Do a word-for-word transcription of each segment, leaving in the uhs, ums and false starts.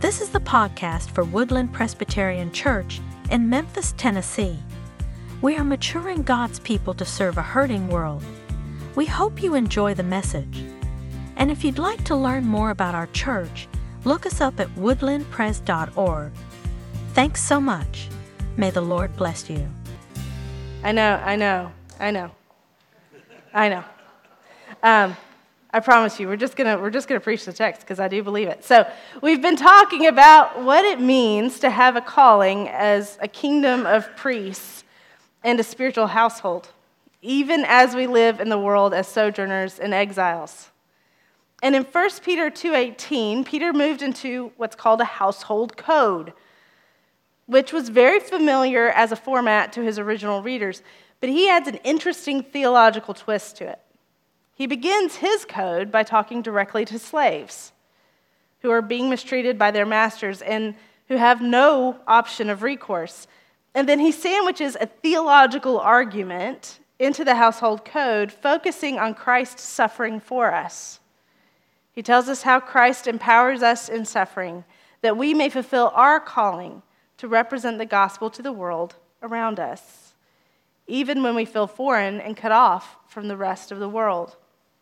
This is the podcast for Woodland Presbyterian Church in Memphis, Tennessee. We are maturing God's people to serve a hurting world. We hope you enjoy the message. And if you'd like to learn more about our church, look us up at woodland pres dot org. Thanks so much. May the Lord bless you. I know, I know, I know, I know. Um, I promise you, we're just gonna we're just gonna preach the text because I do believe it. So we've been talking about what it means to have a calling as a kingdom of priests and a spiritual household, even as we live in the world as sojourners and exiles. And in First Peter two eighteen, Peter moved into what's called a household code, which was very familiar as a format to his original readers, but he adds an interesting theological twist to it. He begins his code by talking directly to slaves who are being mistreated by their masters and who have no option of recourse. And then he sandwiches a theological argument into the household code, focusing on Christ's suffering for us. He tells us how Christ empowers us in suffering, that we may fulfill our calling to represent the gospel to the world around us, even when we feel foreign and cut off from the rest of the world.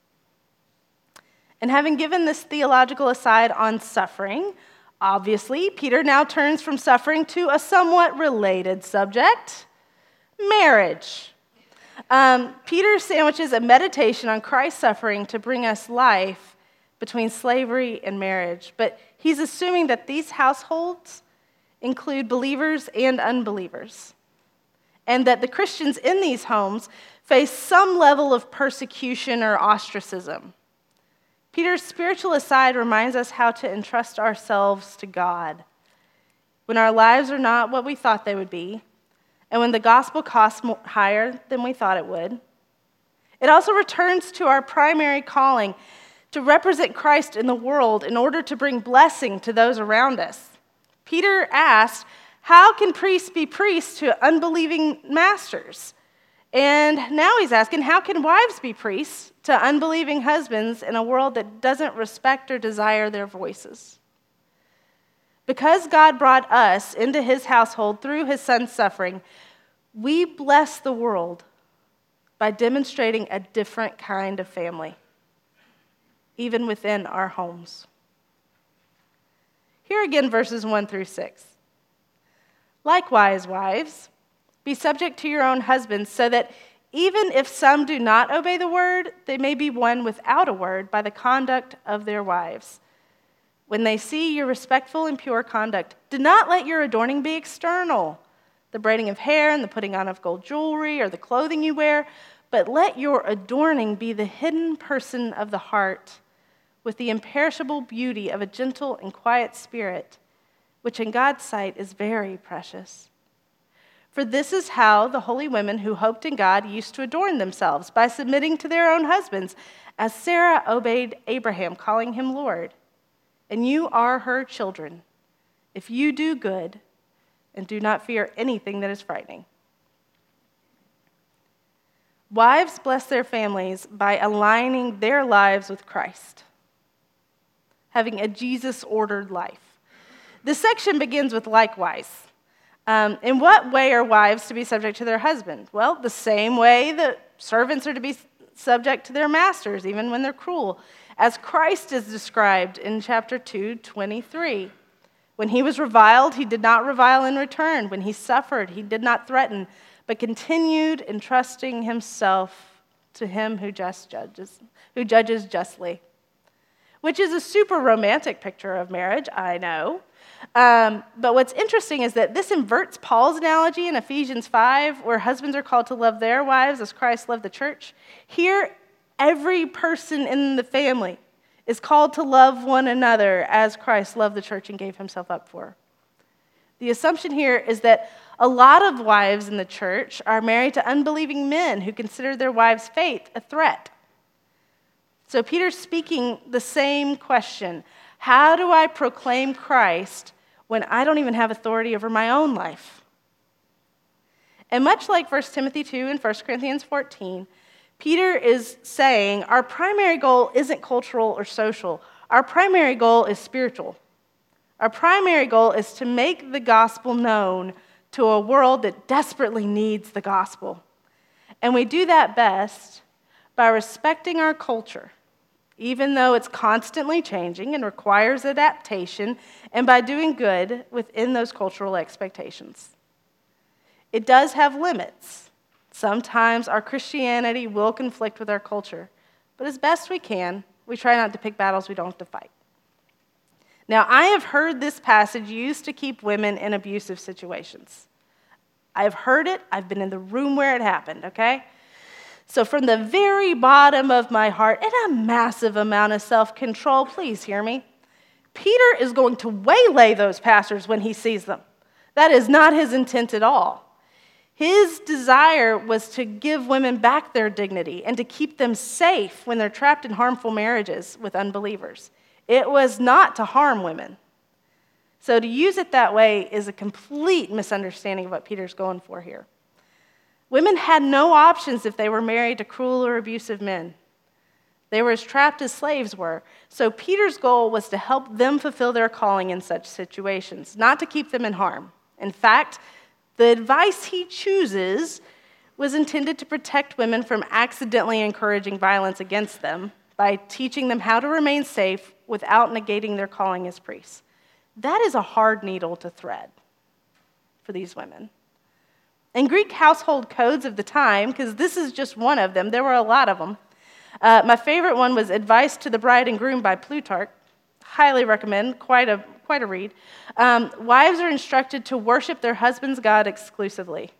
And having given this theological aside on suffering, obviously, Peter now turns from suffering to a somewhat related subject, marriage. Um, Peter sandwiches a meditation on Christ's suffering to bring us life between slavery and marriage, but he's assuming that these households include believers and unbelievers, and that the Christians in these homes face some level of persecution or ostracism. Peter's spiritual aside reminds us how to entrust ourselves to God when our lives are not what we thought they would be, and when the gospel costs more, higher than we thought it would. It also returns to our primary calling to represent Christ in the world in order to bring blessing to those around us. Peter asked, how can priests be priests to unbelieving masters? And now he's asking, how can wives be priests to unbelieving husbands in a world that doesn't respect or desire their voices? Because God brought us into his household through his son's suffering, we bless the world by demonstrating a different kind of family, even within our homes. Here again, verses one through six. Likewise, wives, be subject to your own husbands, so that even if some do not obey the word, they may be won without a word by the conduct of their wives. When they see your respectful and pure conduct, do not let your adorning be external, the braiding of hair and the putting on of gold jewelry or the clothing you wear, but let your adorning be the hidden person of the heart, with the imperishable beauty of a gentle and quiet spirit, which in God's sight is very precious. For this is how the holy women who hoped in God used to adorn themselves, by submitting to their own husbands, as Sarah obeyed Abraham, calling him Lord. And you are her children, if you do good and do not fear anything that is frightening. Wives bless their families by aligning their lives with Christ, having a Jesus-ordered life. This section begins with likewise. Um, in what way are wives to be subject to their husband? Well, the same way that servants are to be subject to their masters, even when they're cruel, as Christ is described in chapter two, twenty-three. When he was reviled, he did not revile in return. When he suffered, he did not threaten, but continued entrusting himself to him who just judges, who judges justly. Which is a super romantic picture of marriage, I know. Um, but what's interesting is that this inverts Paul's analogy in Ephesians five, where husbands are called to love their wives as Christ loved the church. Here, every person in the family is called to love one another as Christ loved the church and gave himself up for. The assumption here is that a lot of wives in the church are married to unbelieving men who consider their wives' faith a threat. So Peter's speaking the same question. How do I proclaim Christ when I don't even have authority over my own life? And much like First Timothy two and First Corinthians fourteen, Peter is saying our primary goal isn't cultural or social. Our primary goal is spiritual. Our primary goal is to make the gospel known to a world that desperately needs the gospel. And we do that best by respecting our culture, even though it's constantly changing and requires adaptation, and by doing good within those cultural expectations. It does have limits. Sometimes our Christianity will conflict with our culture, but as best we can, we try not to pick battles we don't have to fight. Now, I have heard this passage used to keep women in abusive situations. I've heard it. I've been in the room where it happened, okay? So from the very bottom of my heart, and a massive amount of self-control, please hear me, Peter is going to waylay those pastors when he sees them. That is not his intent at all. His desire was to give women back their dignity and to keep them safe when they're trapped in harmful marriages with unbelievers. It was not to harm women. So to use it that way is a complete misunderstanding of what Peter's going for here. Women had no options if they were married to cruel or abusive men. They were as trapped as slaves were. So Peter's goal was to help them fulfill their calling in such situations, not to keep them in harm. In fact, the advice he chooses was intended to protect women from accidentally encouraging violence against them by teaching them how to remain safe without negating their calling as priests. That is a hard needle to thread for these women. In Greek household codes of the time, because this is just one of them, there were a lot of them. Uh, my favorite one was Advice to the Bride and Groom by Plutarch. Highly recommend, quite a, quite a read. Um, wives are instructed to worship their husband's God exclusively.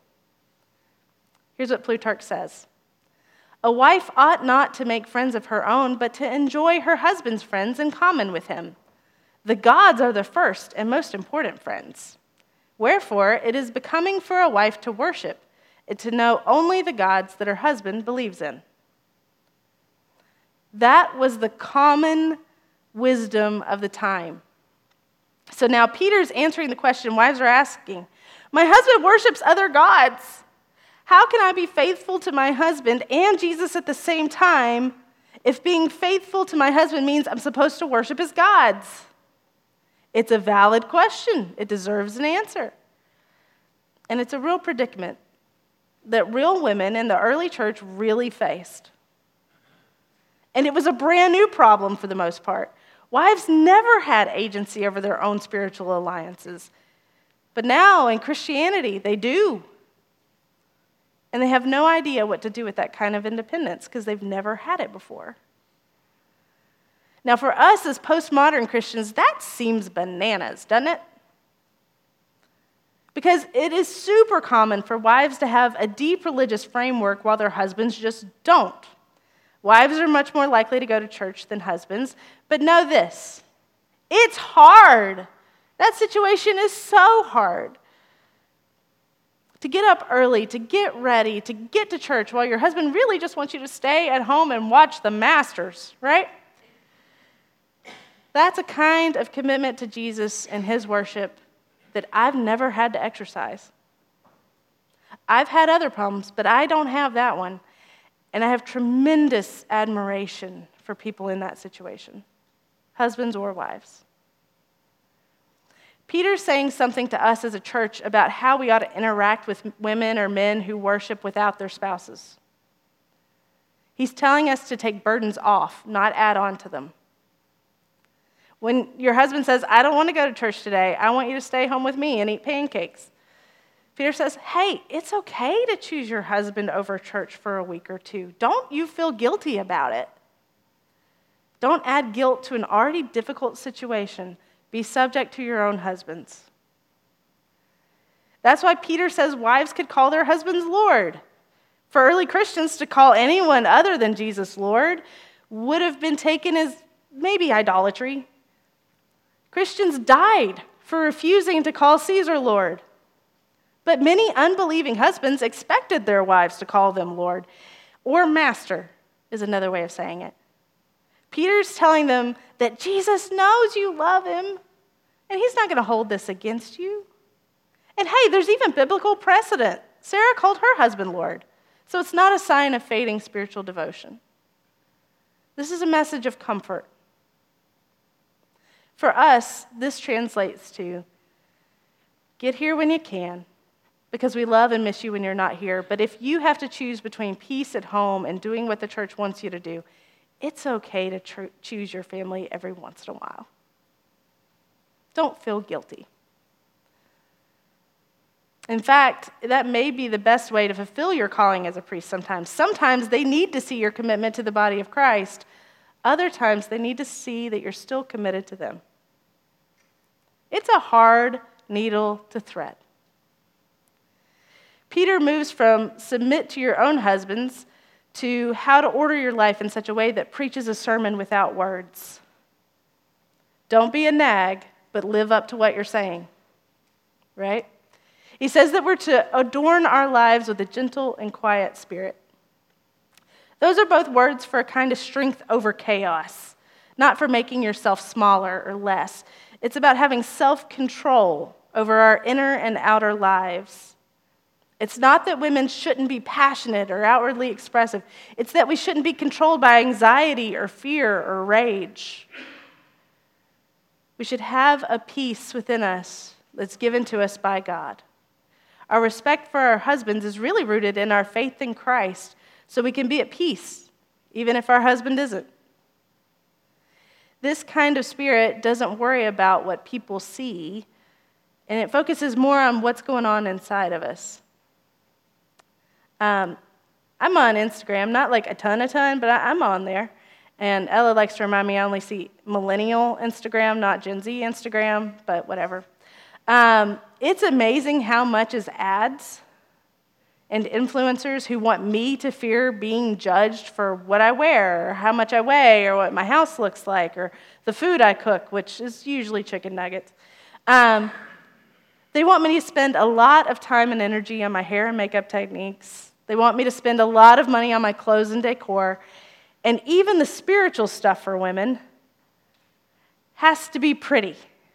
Here's what Plutarch says. A wife ought not to make friends of her own, but to enjoy her husband's friends in common with him. The gods are the first and most important friends. Wherefore, it is becoming for a wife to worship and to know only the gods that her husband believes in. That was the common wisdom of the time. So now Peter's answering the question wives are asking. My husband worships other gods. How can I be faithful to my husband and Jesus at the same time if being faithful to my husband means I'm supposed to worship his gods? It's a valid question. It deserves an answer. And it's a real predicament that real women in the early church really faced. And it was a brand new problem for the most part. Wives never had agency over their own spiritual alliances. But now in Christianity, they do. And they have no idea what to do with that kind of independence because they've never had it before. Now, for us as postmodern Christians, that seems bananas, doesn't it? Because it is super common for wives to have a deep religious framework while their husbands just don't. Wives are much more likely to go to church than husbands, but know this, it's hard. That situation is so hard. To get up early, to get ready, to get to church while your husband really just wants you to stay at home and watch the Masters, right? That's a kind of commitment to Jesus and his worship that I've never had to exercise. I've had other problems, but I don't have that one. And I have tremendous admiration for people in that situation, husbands or wives. Peter's saying something to us as a church about how we ought to interact with women or men who worship without their spouses. He's telling us to take burdens off, not add on to them. When your husband says, I don't want to go to church today, I want you to stay home with me and eat pancakes. Peter says, hey, it's okay to choose your husband over church for a week or two. Don't you feel guilty about it. Don't add guilt to an already difficult situation. Be subject to your own husbands. That's why Peter says wives could call their husbands Lord. For early Christians to call anyone other than Jesus Lord would have been taken as maybe idolatry. Christians died for refusing to call Caesar Lord. But many unbelieving husbands expected their wives to call them Lord, or Master is another way of saying it. Peter's telling them that Jesus knows you love him, and he's not going to hold this against you. And hey, there's even biblical precedent. Sarah called her husband Lord, so it's not a sign of fading spiritual devotion. This is a message of comfort. For us, this translates to get here when you can, because we love and miss you when you're not here. But if you have to choose between peace at home and doing what the church wants you to do, it's okay to tr- choose your family every once in a while. Don't feel guilty. In fact, that may be the best way to fulfill your calling as a priest sometimes. Sometimes they need to see your commitment to the body of Christ. Other times they need to see that you're still committed to them. It's a hard needle to thread. Peter moves from submit to your own husbands to how to order your life in such a way that preaches a sermon without words. Don't be a nag, but live up to what you're saying, right? He says that we're to adorn our lives with a gentle and quiet spirit. Those are both words for a kind of strength over chaos, not for making yourself smaller or less. It's about having self-control over our inner and outer lives. It's not that women shouldn't be passionate or outwardly expressive. It's that we shouldn't be controlled by anxiety or fear or rage. We should have a peace within us that's given to us by God. Our respect for our husbands is really rooted in our faith in Christ, so we can be at peace, even if our husband isn't. This kind of spirit doesn't worry about what people see, and it focuses more on what's going on inside of us. Um, I'm on Instagram, not like a ton, a ton, but I, I'm on there. And Ella likes to remind me I only see millennial Instagram, not Gen Z Instagram, but whatever. Um, it's amazing how much is ads and influencers who want me to fear being judged for what I wear, or how much I weigh, or what my house looks like, or the food I cook, which is usually chicken nuggets. Um, they want me to spend a lot of time and energy on my hair and makeup techniques. They want me to spend a lot of money on my clothes and decor. And even the spiritual stuff for women has to be pretty.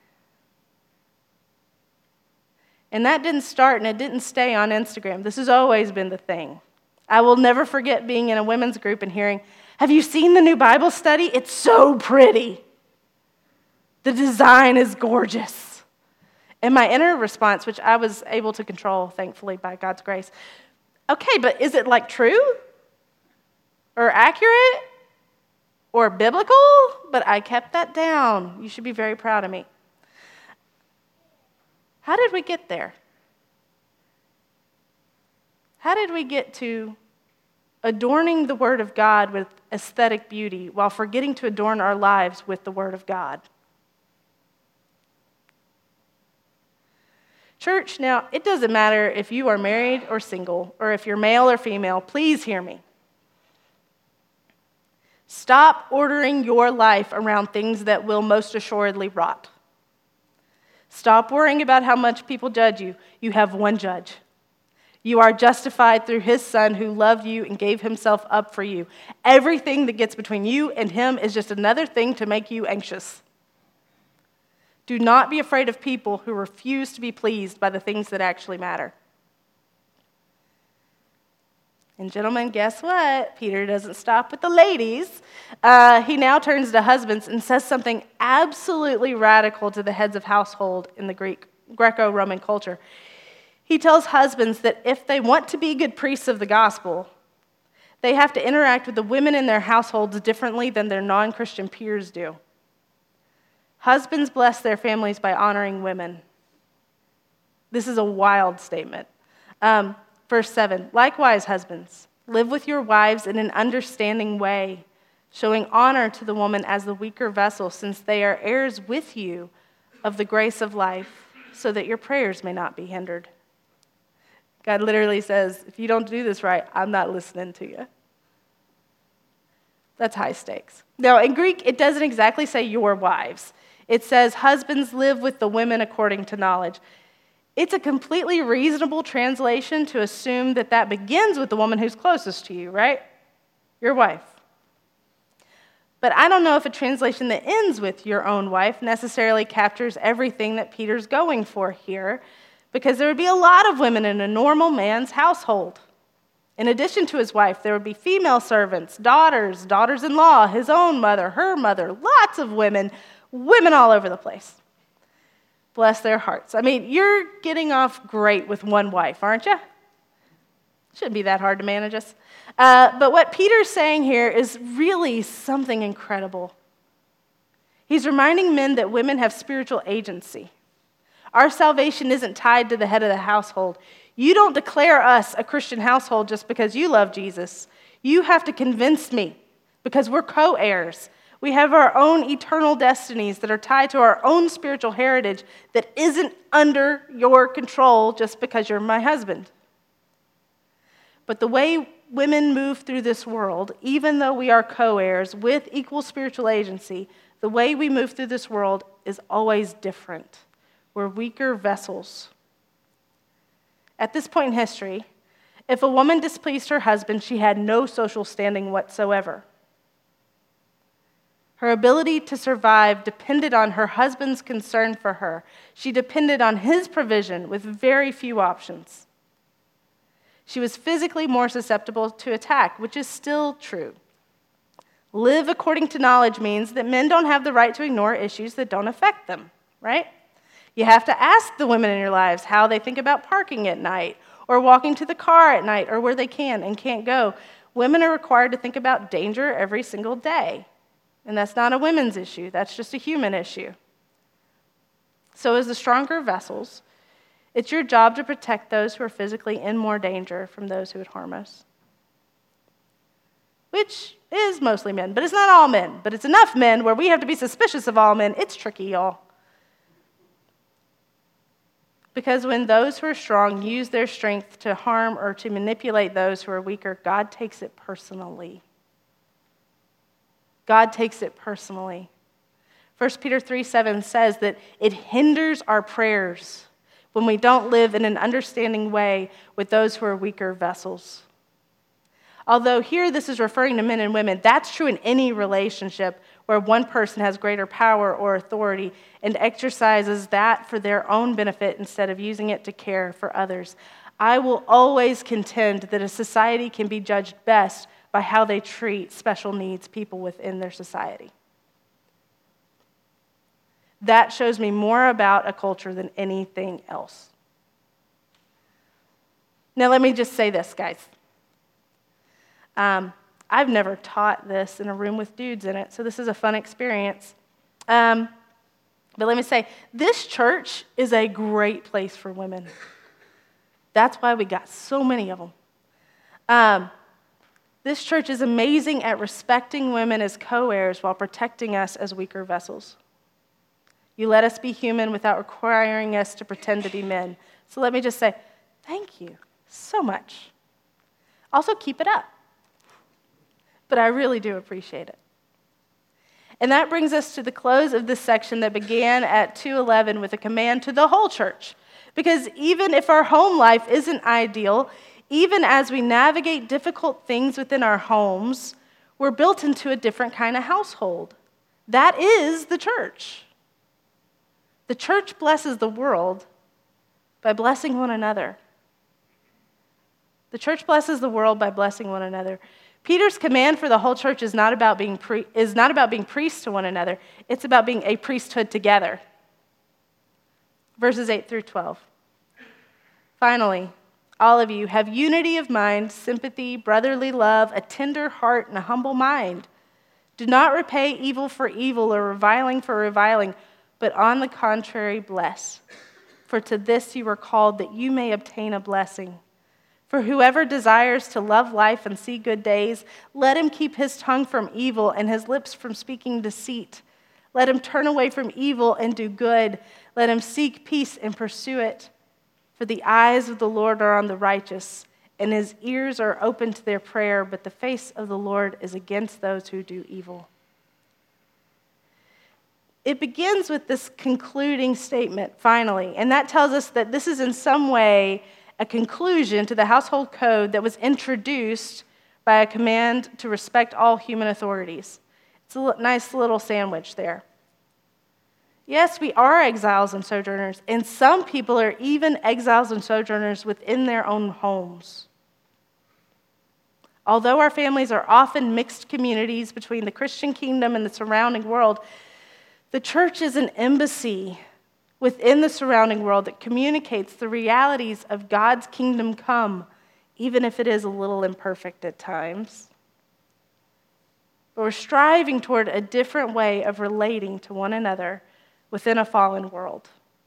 And that didn't start and it didn't stay on Instagram. This has always been the thing. I will never forget being in a women's group and hearing, "Have you seen the new Bible study? It's so pretty. The design is gorgeous." And my inner response, which I was able to control, thankfully, by God's grace, okay, but is it like true? Or accurate? Or biblical? But I kept that down. You should be very proud of me. How did we get there? How did we get to adorning the Word of God with aesthetic beauty while forgetting to adorn our lives with the Word of God? Church, now, it doesn't matter if you are married or single, or if you're male or female, please hear me. Stop ordering your life around things that will most assuredly rot. Stop worrying about how much people judge you. You have one judge. You are justified through his Son who loved you and gave himself up for you. Everything that gets between you and him is just another thing to make you anxious. Do not be afraid of people who refuse to be pleased by the things that actually matter. And gentlemen, guess what? Peter doesn't stop with the ladies. Uh, he now turns to husbands and says something absolutely radical to the heads of household in the Greek Greco-Roman culture. He tells husbands that if they want to be good priests of the gospel, they have to interact with the women in their households differently than their non-Christian peers do. Husbands bless their families by honoring women. This is a wild statement. Um, verse seven, likewise, husbands, live with your wives in an understanding way, showing honor to the woman as the weaker vessel, since they are heirs with you of the grace of life, so that your prayers may not be hindered. God literally says, if you don't do this right, I'm not listening to you. That's high stakes. Now, in Greek, it doesn't exactly say your wives. It says, husbands live with the women according to knowledge. It's a completely reasonable translation to assume that that begins with the woman who's closest to you, right? Your wife. But I don't know if a translation that ends with your own wife necessarily captures everything that Peter's going for here, because there would be a lot of women in a normal man's household. In addition to his wife, there would be female servants, daughters, daughters-in-law, his own mother, her mother, lots of women women all over the place. Bless their hearts. I mean, you're getting off great with one wife, aren't you? Shouldn't be that hard to manage us. Uh, but what Peter's saying here is really something incredible. He's reminding men that women have spiritual agency. Our salvation isn't tied to the head of the household. You don't declare us a Christian household just because you love Jesus. You have to convince me because we're co-heirs. We have our own eternal destinies that are tied to our own spiritual heritage that isn't under your control just because you're my husband. But the way women move through this world, even though we are co-heirs with equal spiritual agency, the way we move through this world is always different. We're weaker vessels. At this point in history, if a woman displeased her husband, she had no social standing whatsoever. Her ability to survive depended on her husband's concern for her. She depended on his provision with very few options. She was physically more susceptible to attack, which is still true. Live according to knowledge means that men don't have the right to ignore issues that don't affect them, right? You have to ask the women in your lives how they think about parking at night, or walking to the car at night, or where they can and can't go. Women are required to think about danger every single day. And that's not a women's issue, that's just a human issue. So as the stronger vessels, it's your job to protect those who are physically in more danger from those who would harm us. Which is mostly men, but it's not all men. But it's enough men where we have to be suspicious of all men. It's tricky, y'all. Because when those who are strong use their strength to harm or to manipulate those who are weaker, God takes it personally. God takes it personally. First Peter three seven says that it hinders our prayers when we don't live in an understanding way with those who are weaker vessels. Although here this is referring to men and women, that's true in any relationship where one person has greater power or authority and exercises that for their own benefit instead of using it to care for others. I will always contend that a society can be judged best by how they treat special needs people within their society. That shows me more about a culture than anything else. Now, let me just say this, guys. Um, I've never taught this in a room with dudes in it, so this is a fun experience. Um, but let me say, this church is a great place for women. That's why we got so many of them. Um, This church is amazing at respecting women as co-heirs while protecting us as weaker vessels. You let us be human without requiring us to pretend to be men. So let me just say, thank you so much. Also, keep it up. But I really do appreciate it. And that brings us to the close of this section that began at two eleven with a command to the whole church. Because even if our home life isn't ideal, even as we navigate difficult things within our homes, we're built into a different kind of household. That is the church. The church blesses the world by blessing one another. The church blesses the world by blessing one another. Peter's command for the whole church is not about being pre- is not about being priests to one another. It's about being a priesthood together. Verses eight through twelve. Finally, all of you have unity of mind, sympathy, brotherly love, a tender heart, and a humble mind. Do not repay evil for evil or reviling for reviling, but on the contrary, bless. For to this you were called, that you may obtain a blessing. For whoever desires to love life and see good days, let him keep his tongue from evil and his lips from speaking deceit. Let him turn away from evil and do good. Let him seek peace and pursue it. For the eyes of the Lord are on the righteous, and his ears are open to their prayer, but the face of the Lord is against those who do evil. It begins with this concluding statement, finally, and that tells us that this is in some way a conclusion to the household code that was introduced by a command to respect all human authorities. It's a nice little sandwich there. Yes, we are exiles and sojourners, and some people are even exiles and sojourners within their own homes. Although our families are often mixed communities between the Christian kingdom and the surrounding world, The church is an embassy within the surrounding world that communicates the realities of God's kingdom come, even if it is a little imperfect at times. But we're striving toward a different way of relating to one another within a fallen world.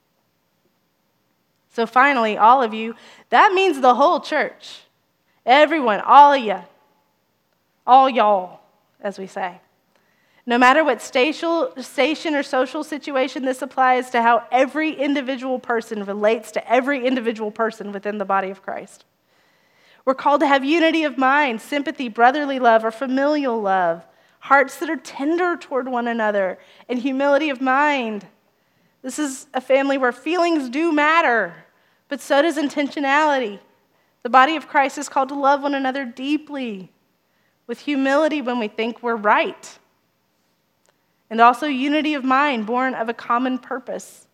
So finally, all of you, that means the whole church. Everyone, all of you, all y'all, as we say. No matter what station or social situation, this applies to how every individual person relates to every individual person within the body of Christ. We're called to have unity of mind, sympathy, brotherly love, or familial love, hearts that are tender toward one another, and humility of mind. This is a family where feelings do matter, but so does intentionality. The body of Christ is called to love one another deeply, with humility when we think we're right, and also unity of mind born of a common purpose.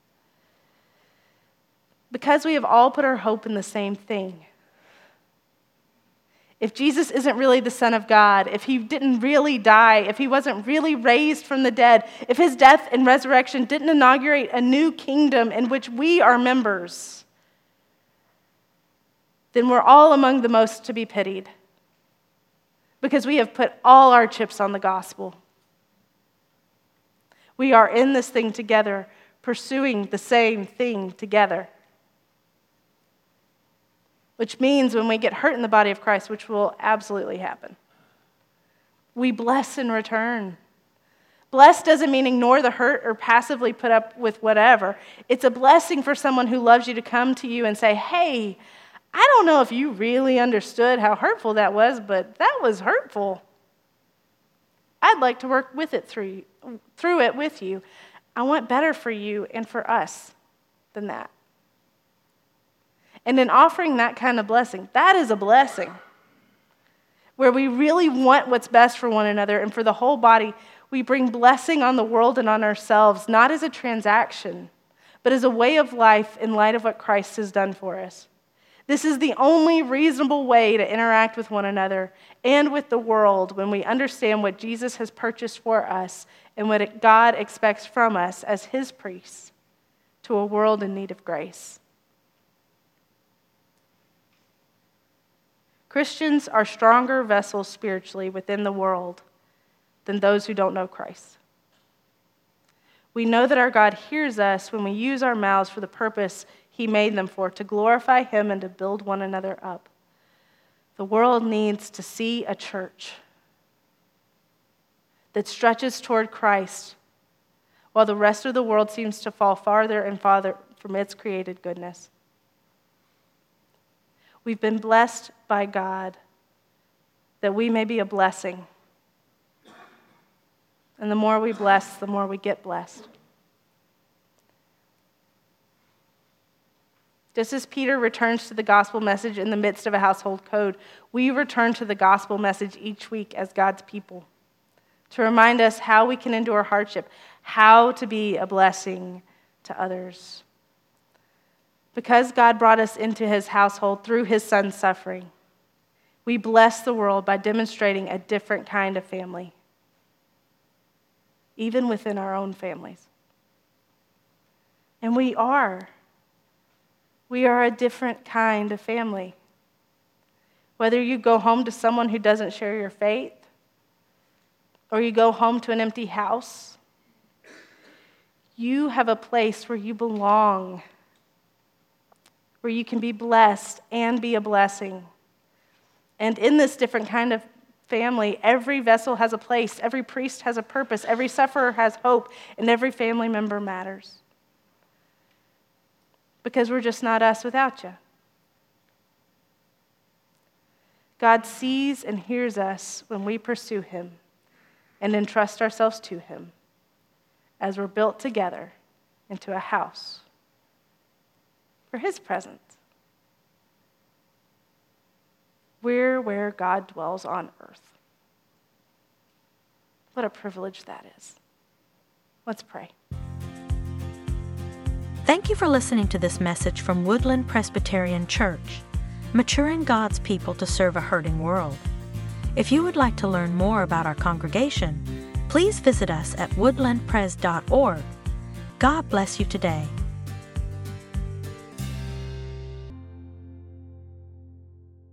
Because we have all put our hope in the same thing. If Jesus isn't really the Son of God, if he didn't really die, if he wasn't really raised from the dead, if his death and resurrection didn't inaugurate a new kingdom in which we are members, then we're all among the most to be pitied, because we have put all our chips on the gospel. We are in this thing together, pursuing the same thing together. Which means when we get hurt in the body of Christ, which will absolutely happen, we bless in return. Bless doesn't mean ignore the hurt or passively put up with whatever. It's a blessing for someone who loves you to come to you and say, hey, I don't know if you really understood how hurtful that was, but that was hurtful. I'd like to work with it through, through it with you. I want better for you and for us than that. And in offering that kind of blessing, that is a blessing. Where we really want what's best for one another and for the whole body, we bring blessing on the world and on ourselves, not as a transaction, but as a way of life in light of what Christ has done for us. This is the only reasonable way to interact with one another and with the world when we understand what Jesus has purchased for us and what God expects from us as his priests to a world in need of grace. Christians are stronger vessels spiritually within the world than those who don't know Christ. We know that our God hears us when we use our mouths for the purpose he made them for, to glorify him and to build one another up. The world needs to see a church that stretches toward Christ while the rest of the world seems to fall farther and farther from its created goodness. We've been blessed by God that we may be a blessing. And the more we bless, the more we get blessed. Just as Peter returns to the gospel message in the midst of a household code, we return to the gospel message each week as God's people to remind us how we can endure hardship, how to be a blessing to others. Because God brought us into his household through his son's suffering, we bless the world by demonstrating a different kind of family, even within our own families. And we are. We are a different kind of family. Whether you go home to someone who doesn't share your faith, or you go home to an empty house, you have a place where you belong, where you can be blessed and be a blessing. And in this different kind of family, every vessel has a place, every priest has a purpose, every sufferer has hope, and every family member matters. Because we're just not us without you. God sees and hears us when we pursue him and entrust ourselves to him as we're built together into a house for his presence. We're where God dwells on earth. What a privilege that is. Let's pray. Thank you for listening to this message from Woodland Presbyterian Church, maturing God's people to serve a hurting world. If you would like to learn more about our congregation, Please visit us at woodland pres dot org. God bless you today.